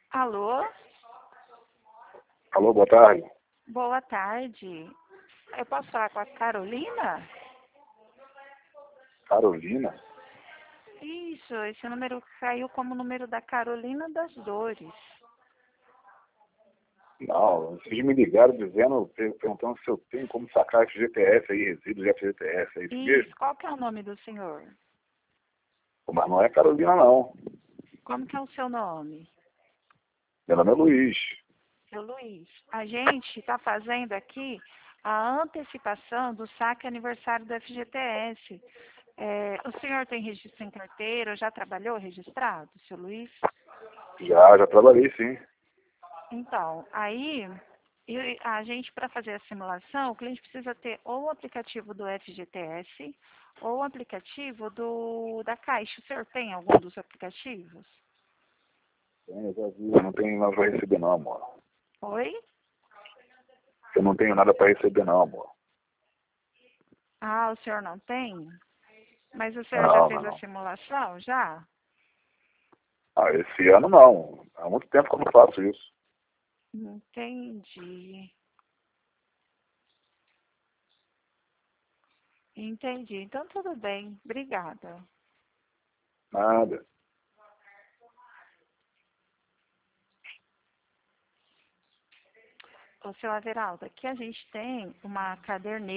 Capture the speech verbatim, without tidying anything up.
Alô? Alô, boa tarde. Boa tarde. Eu posso falar com a Carolina? Carolina? Isso, esse número caiu como número da Carolina das Dores. Não, vocês me ligaram dizendo, perguntando se eu tenho como sacar F G T S aí, resíduos de F G T S, é isso mesmo? Isso, qual que é o nome do senhor? Mas não é Carolina, não. Como que é o seu nome? Meu nome é Luiz. Seu Luiz. A gente está fazendo aqui a antecipação do saque aniversário do F G T S. É, o senhor tem registro em carteira? Já trabalhou registrado, seu Luiz? Já, já trabalhei, sim. Então, aí e a gente, para fazer a simulação, o cliente precisa ter ou o aplicativo do F G T S ou o aplicativo do, da Caixa. O senhor tem algum dos aplicativos? Tem, eu já vi. Eu não tenho nada para receber, não, amor. Oi? Eu não tenho nada para receber, não, amor. Ah, o senhor não tem? Mas o senhor já Não, não, fez a não. simulação? Já? Ah, esse ano não. Há muito tempo que eu não faço isso. Entendi. Entendi. Então, tudo bem. Obrigada. Nada. Ô, seu Averaldo, aqui a gente tem uma caderneta